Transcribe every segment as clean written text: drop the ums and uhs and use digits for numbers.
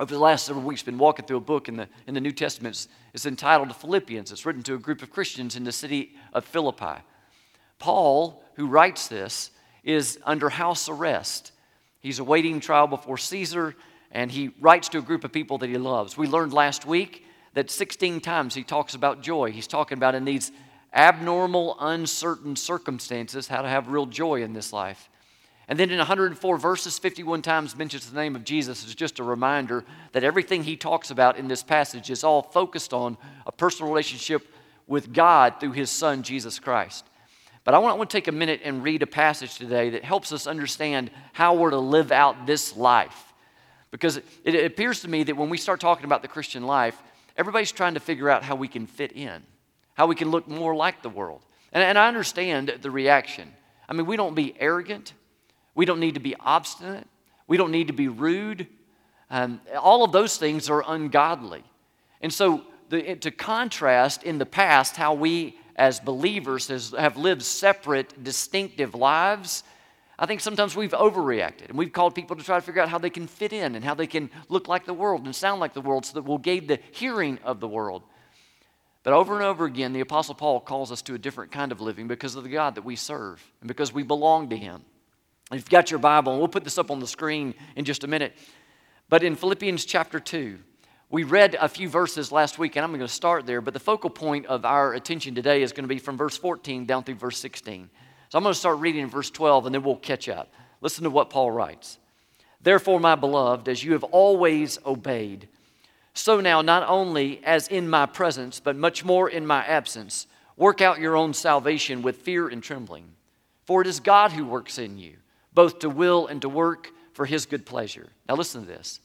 Over the last several weeks, been walking through a book in the New Testament. It's entitled Philippians. It's written to a group of Christians in the city of Philippi. Paul, who writes this, is under house arrest. He's awaiting trial before Caesar, and he writes to a group of people that he loves. We learned last week that 16 times he talks about joy. He's talking about in these abnormal, uncertain circumstances, how to have real joy in this life. And then in 104 verses, 51 times mentions the name of Jesus as just a reminder that everything he talks about in this passage is all focused on a personal relationship with God through his Son, Jesus Christ. But I want to take a minute and read a passage today that helps us understand how we're to live out this life. Because it appears to me that when we start talking about the Christian life, everybody's trying to figure out how we can fit in, how we can look more like the world. And I understand the reaction. I mean, we don't be arrogant. We don't need to be obstinate. We don't need to be rude. All of those things are ungodly. And so to contrast in the past how we as believers have lived separate, distinctive lives, I think sometimes we've overreacted. And we've called people to try to figure out how they can fit in and how they can look like the world and sound like the world so that we'll gain the hearing of the world. But over and over again, the Apostle Paul calls us to a different kind of living because of the God that we serve and because we belong to him. If you've got your Bible, and we'll put this up on the screen in just a minute, but in Philippians chapter 2, we read a few verses last week, and I'm going to start there, but the focal point of our attention today is going to be from verse 14 down through verse 16. So I'm going to start reading in verse 12, and then we'll catch up. Listen to what Paul writes. Therefore, my beloved, as you have always obeyed, so now not only as in my presence, but much more in my absence, work out your own salvation with fear and trembling. For it is God who works in you, both to will and to work for his good pleasure. Now listen to this.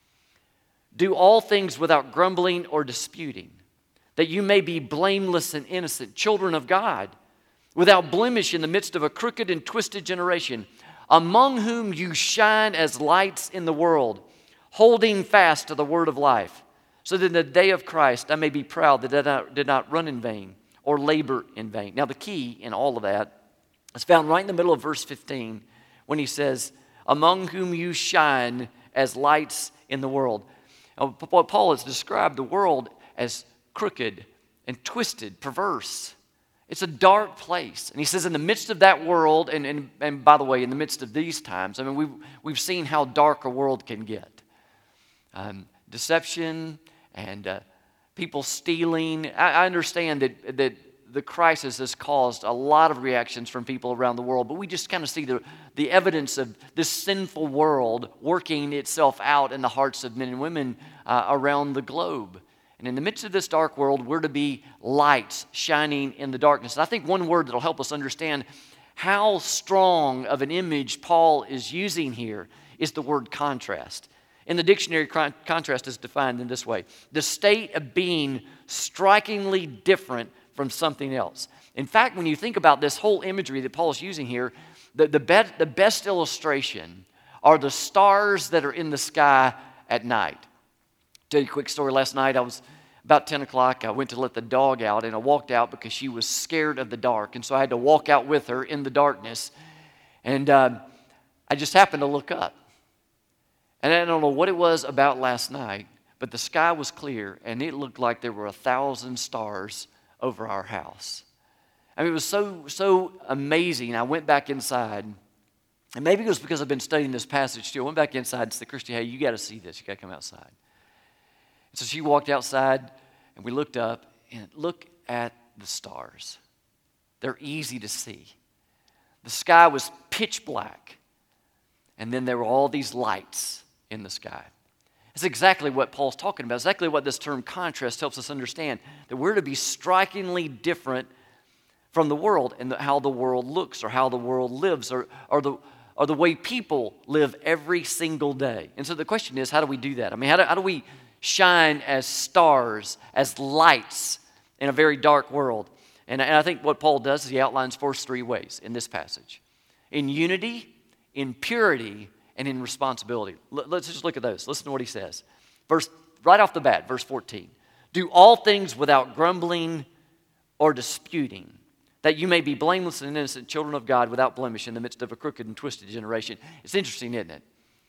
Do all things without grumbling or disputing, that you may be blameless and innocent, children of God, without blemish in the midst of a crooked and twisted generation, among whom you shine as lights in the world, holding fast to the word of life, so that in the day of Christ I may be proud that I did not run in vain or labor in vain. Now the key in all of that is found right in the middle of verse 15, when he says, among whom you shine as lights in the world. Now, what Paul has described the world as crooked and twisted, perverse. It's a dark place. And he says in the midst of that world, and by the way, in the midst of these times, I mean, we've seen how dark a world can get. Deception and people stealing. I understand that the crisis has caused a lot of reactions from people around the world, but we just kind of see the evidence of this sinful world working itself out in the hearts of men and women around the globe. And in the midst of this dark world, we're to be lights shining in the darkness. And I think one word that will help us understand how strong of an image Paul is using here is the word contrast. In the dictionary, contrast is defined in this way: the state of being strikingly different from something else. In fact, when you think about this whole imagery that Paul is using here, the best illustration are the stars that are in the sky at night. I'll tell you a quick story. Last night, I was about 10 o'clock. I went to let the dog out, and I walked out because she was scared of the dark, and so I had to walk out with her in the darkness. And I just happened to look up. And I don't know what it was about last night, but the sky was clear, and it looked like there were 1,000 stars over our house. I mean, it was so amazing. I went back inside, and maybe it was because I've been studying this passage too. I went back inside and said, Christy, hey, you got to see this. You got to come outside. And so she walked outside, and we looked up, and look at the stars. They're easy to see. The sky was pitch black, and then there were all these lights in the sky. It's exactly what Paul's talking about. Exactly what this term contrast helps us understand. That we're to be strikingly different from the world and how the world looks or how the world lives or the way people live every single day. And so the question is, how do we do that? I mean, how do we shine as stars, as lights in a very dark world? And I think what Paul does is he outlines for us three ways in this passage: in unity, in purity, and in responsibility. Let's just look at those. Listen to what he says. Right off the bat, verse 14. Do all things without grumbling or disputing, that you may be blameless and innocent, children of God, without blemish in the midst of a crooked and twisted generation. It's interesting, isn't it?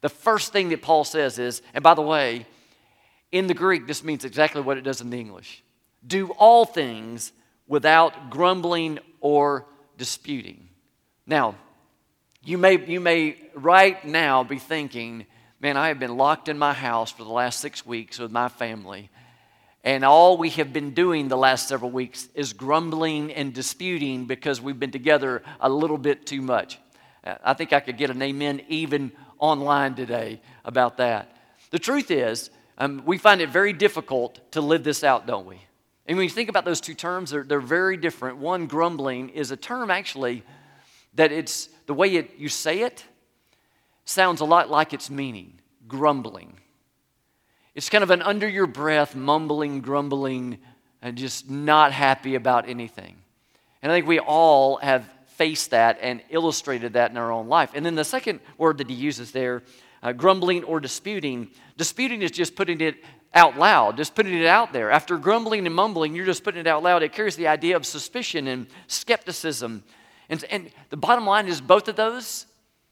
the first thing that Paul says is, and by the way, in the Greek, this means exactly what it does in the English. Do all things without grumbling or disputing. Now, you may right now be thinking, man, I have been locked in my house for the last 6 weeks with my family, and all we have been doing the last several weeks is grumbling and disputing because we've been together a little bit too much. I think I could get an amen even online today about that. The truth is, we find it very difficult to live this out, don't we? And when you think about those two terms, they're very different. One, grumbling, is a term actually that it's the way you say it sounds a lot like its meaning, grumbling. It's kind of an under your breath, mumbling, grumbling, and just not happy about anything. And I think we all have faced that and illustrated that in our own life. And then the second word that he uses there, grumbling or disputing. Disputing is just putting it out loud, just putting it out there. After grumbling and mumbling, you're just putting it out loud. It carries the idea of suspicion and skepticism. And the bottom line is both of those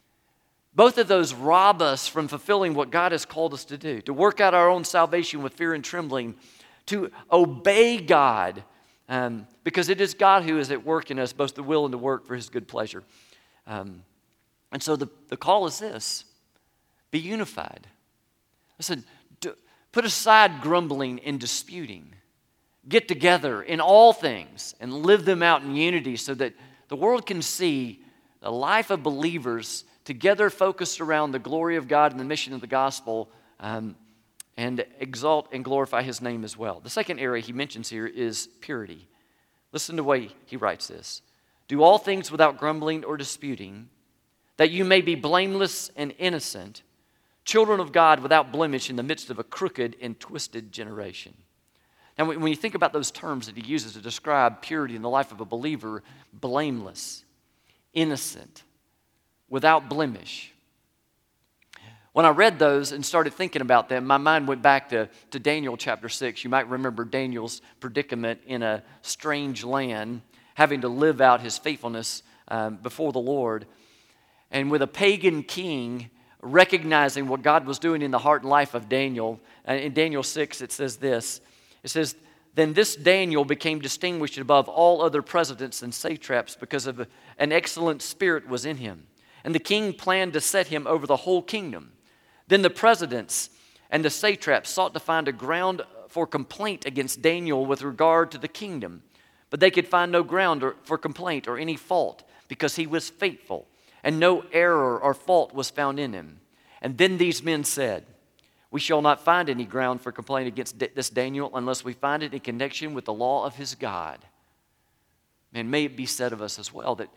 rob us from fulfilling what God has called us to do, to work out our own salvation with fear and trembling, to obey God, because it is God who is at work in us, both the will and the work for his good pleasure. And so the call is this: be unified. Listen, put aside grumbling and disputing. Get together in all things and live them out in unity so that the world can see the life of believers together focused around the glory of God and the mission of the gospel, and exalt and glorify his name as well. The second area he mentions here is purity. Listen to the way he writes this. Do all things without grumbling or disputing, that you may be blameless and innocent, children of God without blemish in the midst of a crooked and twisted generation. Now, when you think about those terms that he uses to describe purity in the life of a believer, blameless, innocent, without blemish. When I read those and started thinking about them, my mind went back to Daniel chapter 6. You might remember Daniel's predicament in a strange land, having to live out his faithfulness before the Lord. And with a pagan king recognizing what God was doing in the heart and life of Daniel, in Daniel 6 it says this. It says, then this Daniel became distinguished above all other presidents and satraps because of an excellent spirit was in him. And the king planned to set him over the whole kingdom. Then the presidents and the satraps sought to find a ground for complaint against Daniel with regard to the kingdom. But they could find no ground for complaint or any fault, because he was faithful, and no error or fault was found in him. And then these men said, we shall not find any ground for complaint against this Daniel unless we find it in connection with the law of his God. And may it be said of us as well that,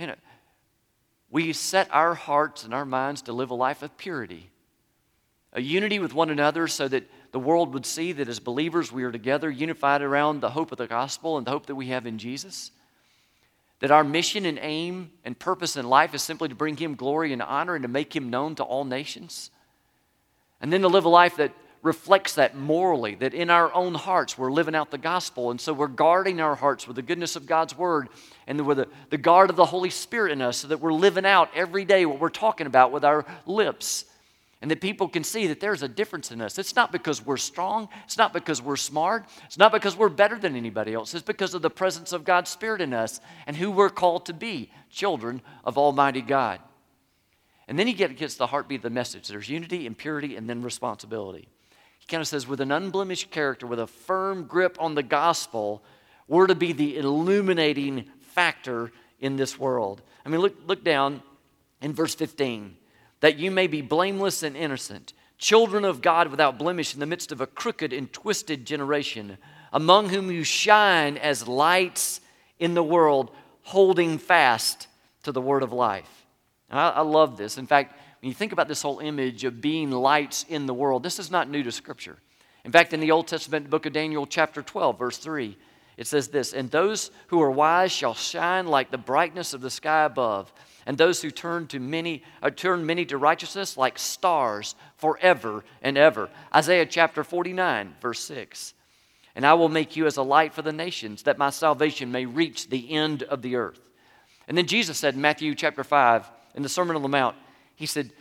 we set our hearts and our minds to live a life of purity, a unity with one another so that the world would see that as believers we are together, unified around the hope of the gospel and the hope that we have in Jesus. That our mission and aim and purpose in life is simply to bring him glory and honor and to make him known to all nations. And then to live a life that reflects that morally, that in our own hearts we're living out the gospel. And so we're guarding our hearts with the goodness of God's word and with the guard of the Holy Spirit in us so that we're living out every day what we're talking about with our lips. And that people can see that there's a difference in us. It's not because we're strong. It's not because we're smart. It's not because we're better than anybody else. It's because of the presence of God's Spirit in us and who we're called to be, children of Almighty God. And then he gets the heartbeat of the message. There's unity and purity and then responsibility. He kind of says, with an unblemished character, with a firm grip on the gospel, we're to be the illuminating factor in this world. I mean, look down in verse 15. That you may be blameless and innocent, children of God without blemish in the midst of a crooked and twisted generation, among whom you shine as lights in the world, holding fast to the word of life. And I love this. In fact, when you think about this whole image of being lights in the world, this is not new to Scripture. In fact, in the Old Testament book of Daniel, chapter 12, verse 3, it says this, and those who are wise shall shine like the brightness of the sky above, and those who turn many to righteousness like stars forever and ever. Isaiah chapter 49, verse 6. And I will make you as a light for the nations, that my salvation may reach the end of the earth. And then Jesus said in Matthew chapter 5, in the Sermon on the Mount, he said,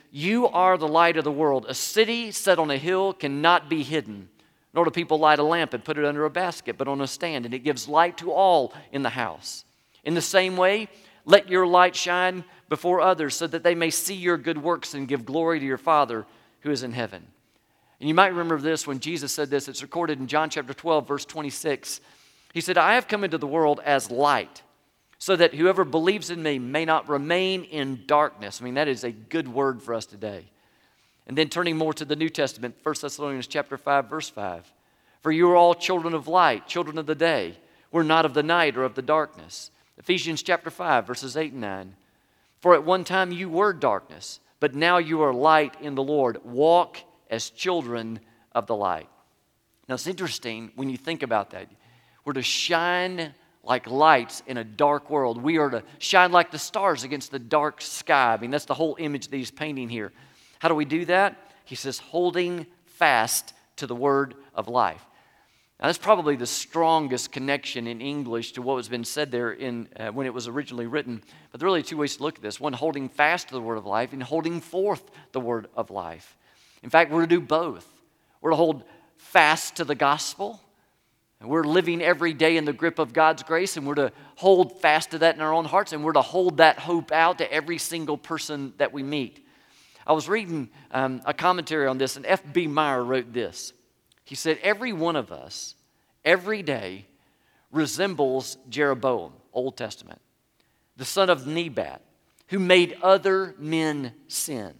"You are the light of the world. A city set on a hill cannot be hidden. Nor do people light a lamp and put it under a basket, but on a stand, and it gives light to all in the house. In the same way, let your light shine before others, so that they may see your good works and give glory to your Father who is in heaven." And you might remember this when Jesus said this. It's recorded in John chapter 12, verse 26. He said, "I have come into the world as light, so that whoever believes in me may not remain in darkness." I mean, that is a good word for us today. And then turning more to the New Testament, 1 Thessalonians chapter 5, verse 5. "For you are all children of light, children of the day. We're not of the night or of the darkness." Ephesians chapter 5, verses 8 and 9. "For at one time you were darkness, but now you are light in the Lord. Walk as children of the light." Now it's interesting when you think about that. We're to shine like lights in a dark world. We are to shine like the stars against the dark sky. I mean, that's the whole image that he's painting here. How do we do that? He says, holding fast to the word of life. Now, that's probably the strongest connection in English to what was been said there when it was originally written. But there are really two ways to look at this. One, holding fast to the word of life, and holding forth the word of life. In fact, we're to do both. We're to hold fast to the gospel, and we're living every day in the grip of God's grace, and we're to hold fast to that in our own hearts, and we're to hold that hope out to every single person that we meet. I was reading a commentary on this, and F.B. Meyer wrote this. He said, "Every one of us, every day, resembles Jeroboam, Old Testament, the son of Nebat, who made other men sin.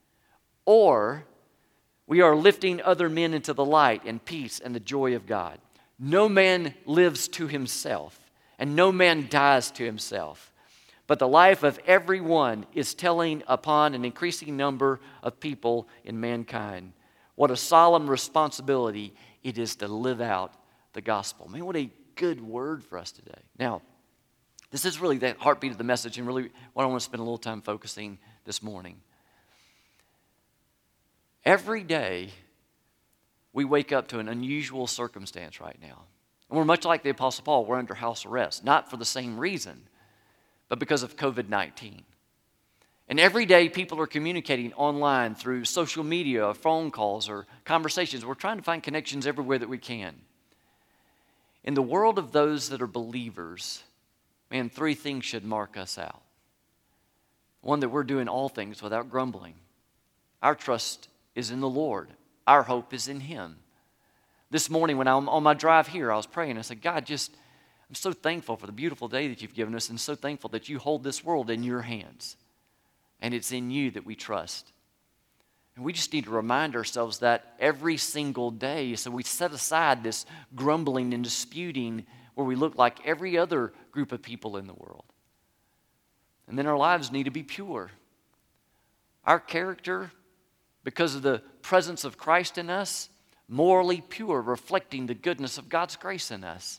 Or we are lifting other men into the light and peace and the joy of God. No man lives to himself, and no man dies to himself. But the life of everyone is telling upon an increasing number of people in mankind. What a solemn responsibility it is to live out the gospel." Man, what a good word for us today. Now, this is really the heartbeat of the message, and really what I want to spend a little time focusing this morning. Every day, we wake up to an unusual circumstance right now. And we're much like the Apostle Paul. We're under house arrest, not for the same reason, but because of COVID-19. And every day people are communicating online through social media, or phone calls, or conversations. We're trying to find connections everywhere that we can. In the world of those that are believers, man, three things should mark us out. One, that we're doing all things without grumbling. Our trust is in the Lord. Our hope is in Him. This morning when I'm on my drive here, I was praying. I said, "God, I'm so thankful for the beautiful day that you've given us, and so thankful that you hold this world in your hands. And it's in you that we trust." And we just need to remind ourselves that every single day. So we set aside this grumbling and disputing where we look like every other group of people in the world. And then our lives need to be pure. Our character, because of the presence of Christ in us, morally pure, reflecting the goodness of God's grace in us.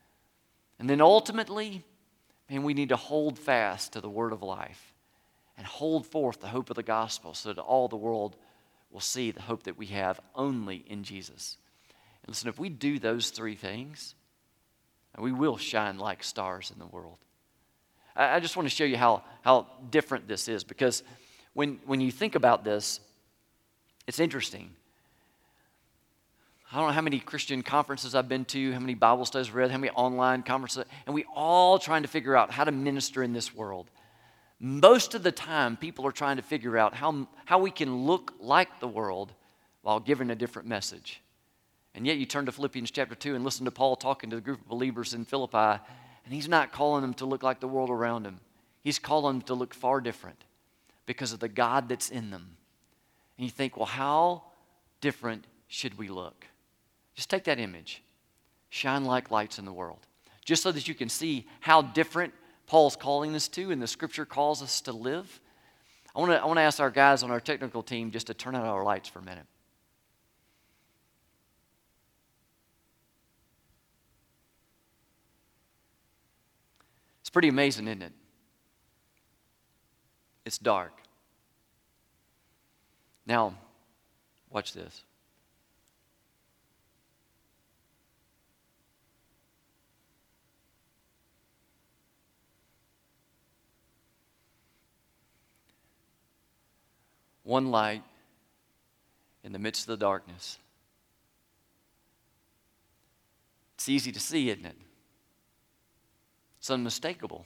And then ultimately, man, we need to hold fast to the word of life and hold forth the hope of the gospel so that all the world will see the hope that we have only in Jesus. And listen, if we do those three things, we will shine like stars in the world. I just want to show you how different this is, because when you think about this, it's interesting. I don't know how many Christian conferences I've been to, how many Bible studies I've read, how many online conferences, and we all trying to figure out how to minister in this world. Most of the time, people are trying to figure out how we can look like the world while giving a different message. And yet you turn to Philippians chapter 2 and listen to Paul talking to the group of believers in Philippi, and he's not calling them to look like the world around him. He's calling them to look far different because of the God that's in them. And you think, well, how different should we look? Just take that image. Shine like lights in the world. Just so that you can see how different Paul's calling us to and the Scripture calls us to live. I want to ask our guys on our technical team just to turn out our lights for a minute. It's pretty amazing, isn't it? It's dark. Now, watch this. one light in the midst of the darkness. It's easy to see, isn't it? It's unmistakable.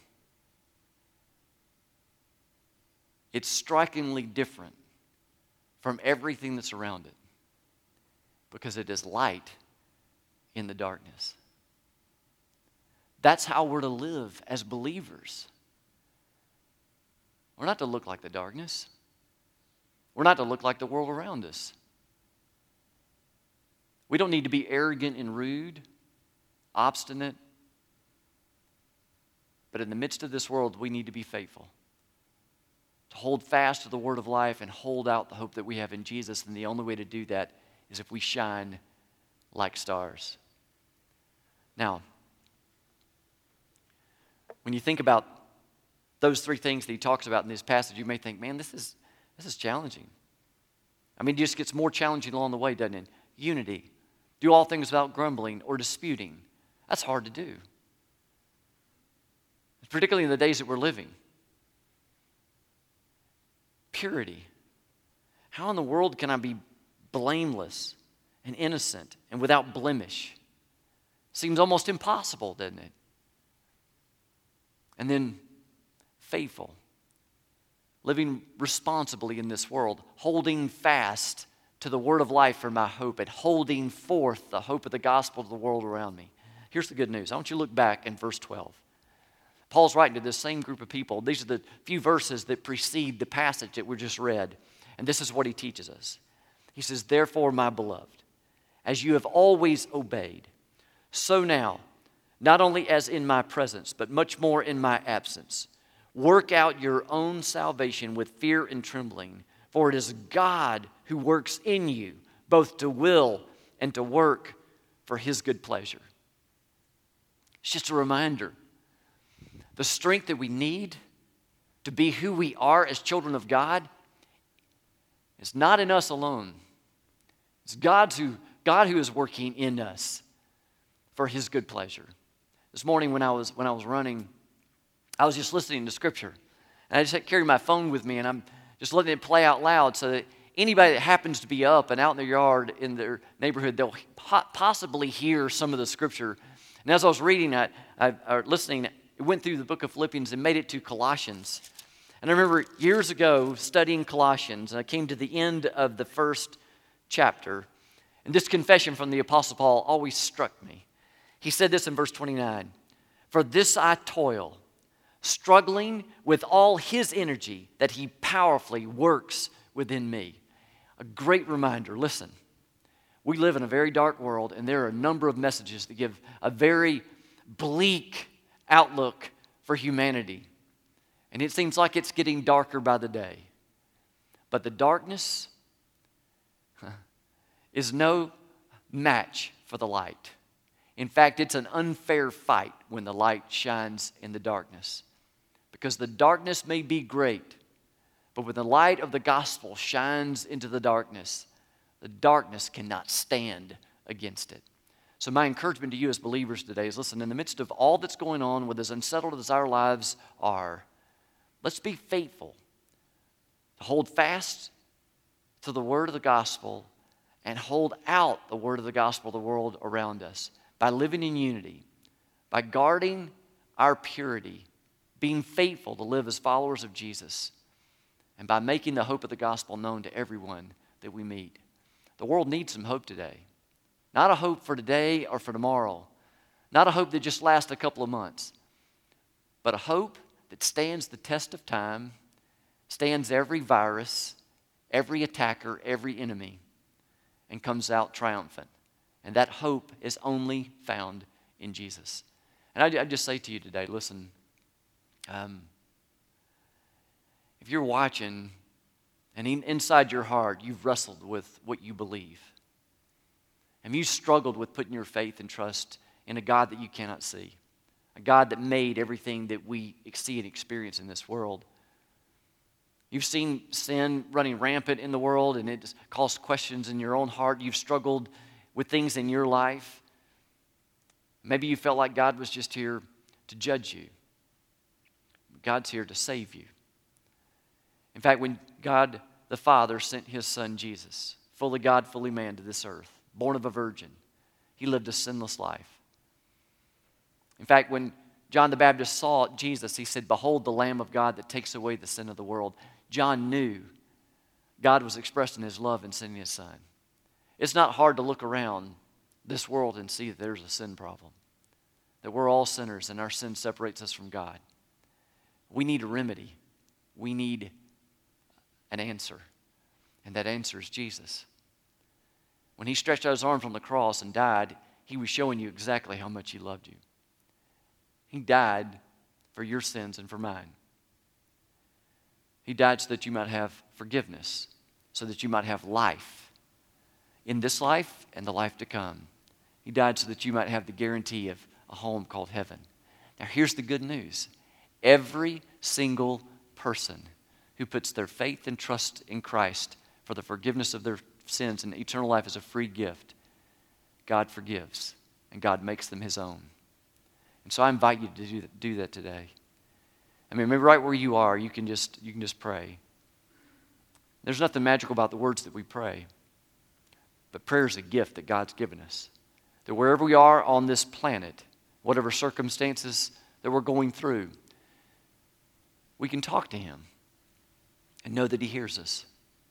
It's strikingly different from everything that's around it because it is light in the darkness. That's how we're to live as believers. We're not to look like the darkness. We're not to look like the world around us. We don't need to be arrogant and rude, obstinate. But in the midst of this world, we need to be faithful. To hold fast to the word of life and hold out the hope that we have in Jesus. And the only way to do that is if we shine like stars. Now, when you think about those three things that he talks about in this passage, you may think, man, this is challenging. I mean, it just gets more challenging along the way, doesn't it? Unity. Do all things without grumbling or disputing. That's hard to do. Particularly in the days that we're living. Purity. How in the world can I be blameless and innocent and without blemish? Seems almost impossible, doesn't it? And then faithful. Living responsibly in this world. Holding fast to the word of life for my hope and holding forth the hope of the gospel to the world around me. Here's the good news. I want you to look back in verse 12. Paul's writing to this same group of people. These are the few verses that precede the passage that we just read. And this is what he teaches us. He says, therefore, my beloved, as you have always obeyed, so now, not only as in my presence, but much more in my absence, work out your own salvation with fear and trembling, for it is God who works in you, both to will and to work for his good pleasure. It's just a reminder. The strength that we need to be who we are as children of God is not in us alone. It's God who is working in us for his good pleasure. This morning when I was running, I was just listening to Scripture. And I just carried my phone with me, and I'm just letting it play out loud so that anybody that happens to be up and out in their yard in their neighborhood, they'll possibly hear some of the Scripture. And as I was reading or listening, it went through the book of Philippians and made it to Colossians. And I remember years ago studying Colossians, and I came to the end of the first chapter. And this confession from the Apostle Paul always struck me. He said this in verse 29, for this I toil, struggling with all his energy that he powerfully works within me. A great reminder. Listen, we live in a very dark world, and there are a number of messages that give a very bleak outlook for humanity. And it seems like it's getting darker by the day. But the darkness is no match for the light. In fact, it's an unfair fight when the light shines in the darkness. Because the darkness may be great, but when the light of the gospel shines into the darkness cannot stand against it. So my encouragement to you as believers today is, listen, in the midst of all that's going on, with as unsettled as our lives are, let's be faithful to hold fast to the word of the gospel and hold out the word of the gospel to the world around us by living in unity, by guarding our purity, being faithful to live as followers of Jesus, and by making the hope of the gospel known to everyone that we meet. The world needs some hope today. Not a hope for today or for tomorrow. Not a hope that just lasts a couple of months. But a hope that stands the test of time, stands every virus, every attacker, every enemy, and comes out triumphant. And that hope is only found in Jesus. And I just say to you today, listen, if you're watching and inside your heart you've wrestled with what you believe, and you struggled with putting your faith and trust in a God that you cannot see, a God that made everything that we see and experience in this world. You've seen sin running rampant in the world, and it caused questions in your own heart. You've struggled with things in your life. Maybe you felt like God was just here to judge you. God's here to save you. In fact, when God the Father sent His Son Jesus, fully God, fully man, to this earth, born of a virgin. He lived a sinless life. In fact, when John the Baptist saw Jesus, he said, "Behold the Lamb of God that takes away the sin of the world." John knew God was expressing His love in sending His Son. It's not hard to look around this world and see that there's a sin problem, that we're all sinners and our sin separates us from God. We need a remedy. We need an answer, and that answer is Jesus. When He stretched out His arms on the cross and died, He was showing you exactly how much He loved you. He died for your sins and for mine. He died so that you might have forgiveness, so that you might have life in this life and the life to come. He died so that you might have the guarantee of a home called heaven. Now here's the good news. Every single person who puts their faith and trust in Christ for the forgiveness of their sins and eternal life as a free gift, God forgives and God makes them His own. And so I invite you to do that today. I mean, maybe right where you are, you can just pray. There's nothing magical about the words that we pray. But prayer is a gift that God's given us. That wherever we are on this planet, whatever circumstances that we're going through, we can talk to Him and know that He hears us.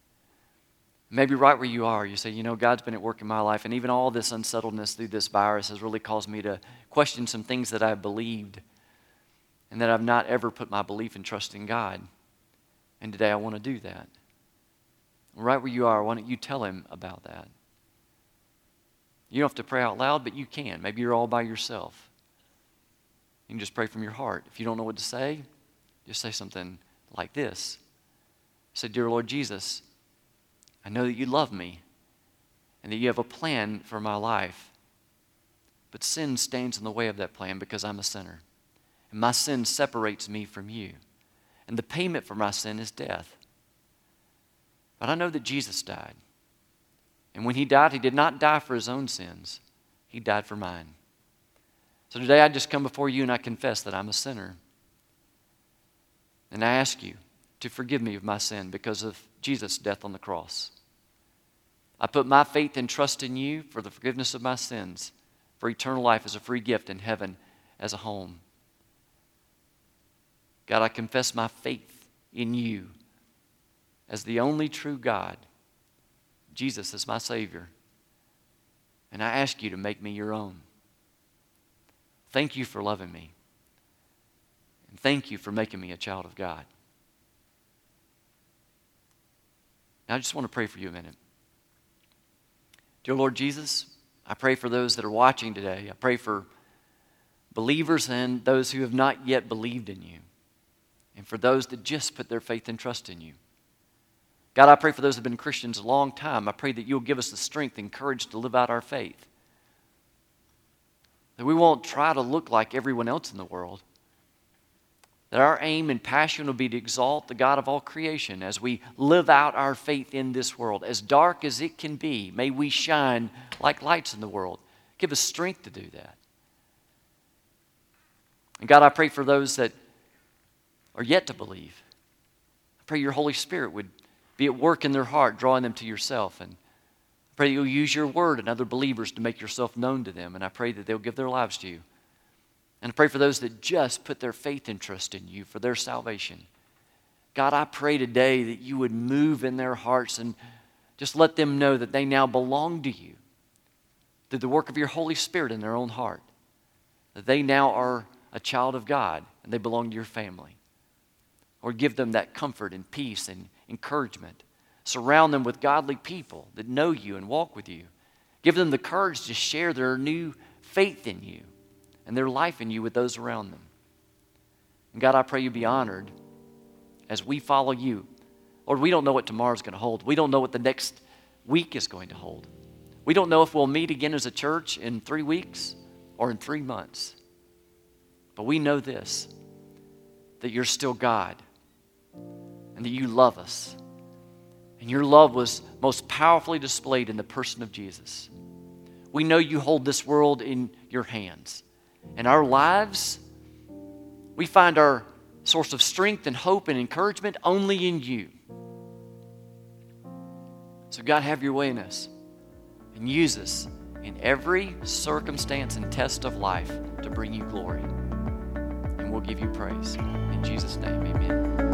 Maybe right where you are, you say, God's been at work in my life, and even all this unsettledness through this virus has really caused me to question some things that I've believed and that I've not ever put my belief and trust in God. And today I want to do that. Right where you are, why don't you tell Him about that? You don't have to pray out loud, but you can. Maybe you're all by yourself. You can just pray from your heart. If you don't know what to say, just say something like this. Say, "Dear Lord Jesus, I know that you love me and that you have a plan for my life. But sin stands in the way of that plan because I'm a sinner. And my sin separates me from you. And the payment for my sin is death. But I know that Jesus died. And when He died, He did not die for His own sins. He died for mine. So today I just come before you and I confess that I'm a sinner. And I ask you to forgive me of my sin because of Jesus' death on the cross. I put my faith and trust in you for the forgiveness of my sins, for eternal life as a free gift in heaven as a home. God, I confess my faith in you as the only true God, Jesus as my Savior, and I ask you to make me your own. Thank you for loving me, and thank you for making me a child of God. Now I just want to pray for you a minute. Dear Lord Jesus, I pray for those that are watching today. I pray for believers and those who have not yet believed in you, and for those that just put their faith and trust in you. God, I pray for those who have been Christians a long time. I pray that you'll give us the strength and courage to live out our faith. That we won't try to look like everyone else in the world. That our aim and passion will be to exalt the God of all creation as we live out our faith in this world. As dark as it can be, may we shine like lights in the world. Give us strength to do that. And God, I pray for those that are yet to believe. I pray your Holy Spirit would be at work in their heart, drawing them to yourself. And I pray that you'll use your word and other believers to make yourself known to them. And I pray that they'll give their lives to you. And I pray for those that just put their faith and trust in you for their salvation. God, I pray today that you would move in their hearts and just let them know that they now belong to you through the work of your Holy Spirit in their own heart. That they now are a child of God and they belong to your family. Or give them that comfort and peace and encouragement. Surround them with godly people that know you and walk with you. Give them the courage to share their new faith in you and their life in you with those around them. And God, I pray you be honored as we follow you. Lord, we don't know what tomorrow's going to hold. We don't know what the next week is going to hold. We don't know if we'll meet again as a church in 3 weeks or in 3 months. But we know this, that you're still God and that you love us. And your love was most powerfully displayed in the person of Jesus. We know you hold this world in your hands. And our lives, we find our source of strength and hope and encouragement only in you. So God, have your way in us and use us in every circumstance and test of life to bring you glory. And we'll give you praise. In Jesus' name, amen.